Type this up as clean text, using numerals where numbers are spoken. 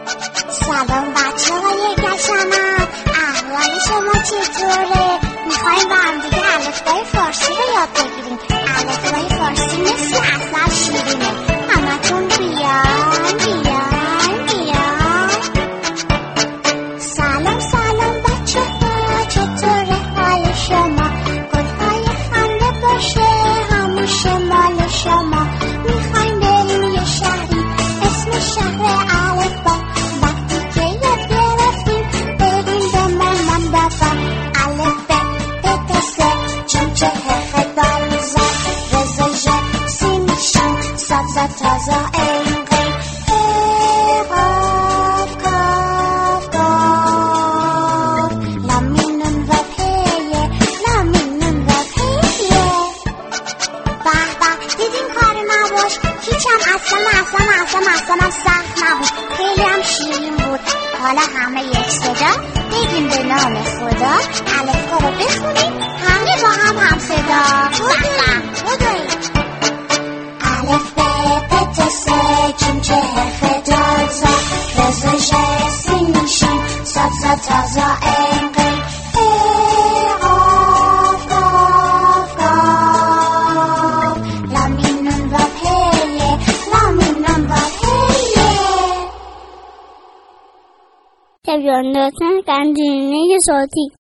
سلام بچه های گشنم، احوال شما چطوره؟ میخواییم با هم دیگه الفبای فارسی رو یاد بگیریم. الفبای فارسی مثل عسل شیرینه. همتون بیان بیان بیان. سلام سلام بچه ها، چطوره حال شما؟ گلهای خنده باشه همیشه مال شما. میخوایم بریم یه شهری اسم شهر الفبا. وقتی که یاد گرفتیم بریم به مامان بابا. الف ب ت س ج ج ه خ دال ز ر ز ژ س ن ش صاد ضاد تا ظا عین غین ه قاف کاف قاف لام میم نون و پیه لام میم نون و پیه. به به دیدین کار نباش، هیچم اصلا سخت نبود، خیلی هم شیرین بود. حالا همه یک صدا بگیم به نام خدا. الفبا رو بخونیم همه با هم صدا. بگوییم الف ب ت ت س ج ج ه خ دال ز ر ز ژ س ن ش صاد ضاد تا ظا عین غین ه قاف کاف قاف لام میم نون و پیه لام میم نون و پیه. تبیان داشتن قندیلینه صوتی